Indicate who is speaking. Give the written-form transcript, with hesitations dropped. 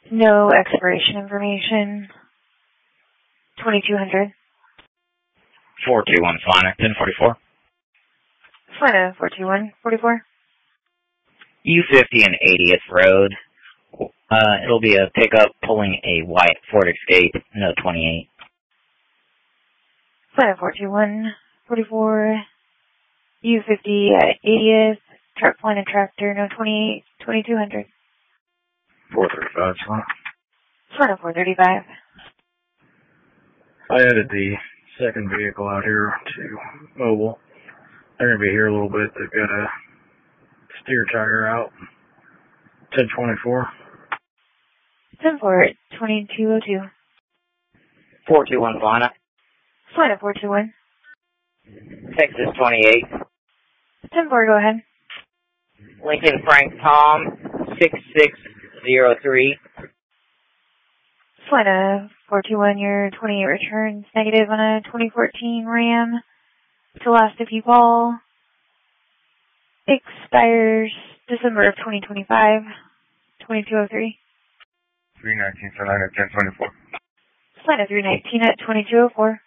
Speaker 1: No expiration information. 2200.
Speaker 2: 421 Flonic, 1044.
Speaker 1: Florida 42144.
Speaker 2: U50 and 80th Road. It'll be a pickup pulling a white Ford Escape, no 28.
Speaker 1: Florida 42144. U50 at 80th. Truck pulling a tractor, no 28. 2200.
Speaker 3: 435, Flonic.
Speaker 1: Florida 435.
Speaker 3: I added the second vehicle out here to mobile. They're going to be here a little bit. They've got a steer tire out. 1024.
Speaker 1: 10-4, 2202.
Speaker 2: 421 Flonic.
Speaker 1: Florida 421.
Speaker 2: Texas 28.
Speaker 1: 10-4, go ahead.
Speaker 2: Lincoln Frank Tom, 6603.
Speaker 1: Florida 421, your 28 returns negative on a 2014 Ram. To last if you call. Expires December of 2025. 2203.
Speaker 3: 319 Florida 1024.
Speaker 1: Florida 319 at 2204.